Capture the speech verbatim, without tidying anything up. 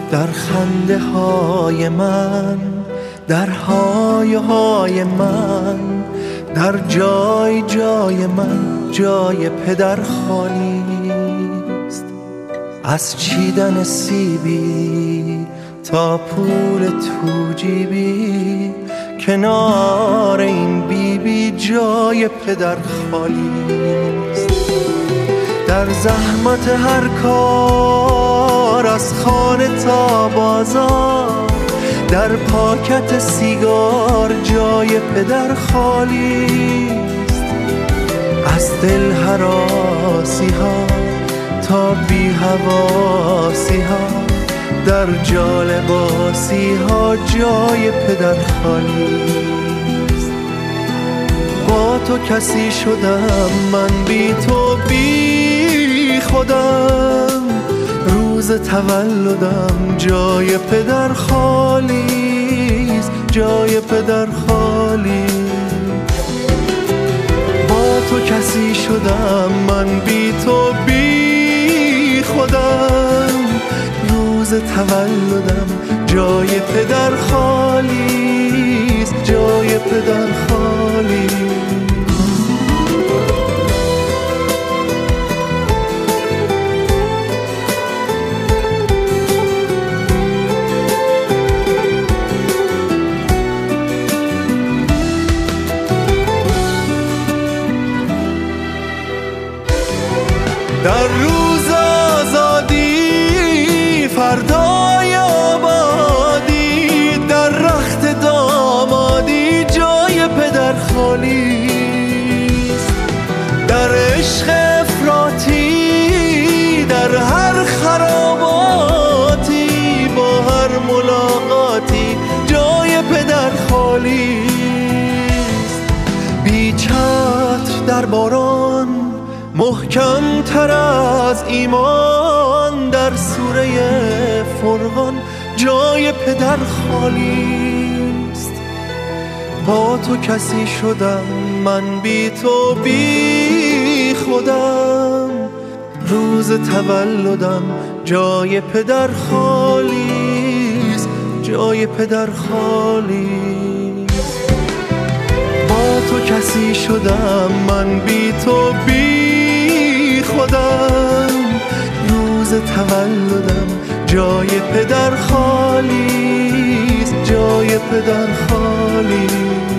در خنده های من، در های های من، در جای جای من جای پدر خالیست. از چیدن سیبی تا پول تو جیبی، کنار این بی بی جای پدر خالیست. در زحمت هر کار از خانه تا بازار، در پاکت سیگار جای پدر خالیست. از دل هراسی ها تا بی حواسی ها، در جالباسی ها جای پدر خالیست. با تو کسی شدم من، بی تو بی خودم، روز تولدم جای پدر خالیست، جای پدر خالیست. با تو کسی شدم من، بی تو بی خودم، روز تولدم جای پدر خالیست، جای پدر خالیست. در روز آزادی، فردای آبادی، در رخت دامادی جای پدر خالیست. در عشق افراطی، در هر خراباتی، با هر ملاقاتی جای پدر خالیست. بی چتر در باران، محکم تر از ایمان، در سوره فرقان جای پدر خالیست. با تو کسی شدم من، بی تو بی خودم، روز تولدم جای پدر خالیست، جای پدر خالیست. با تو کسی شدم من، بی تو بی خودم، روز تولدم جای پدر خالیست، جای پدر خالیست.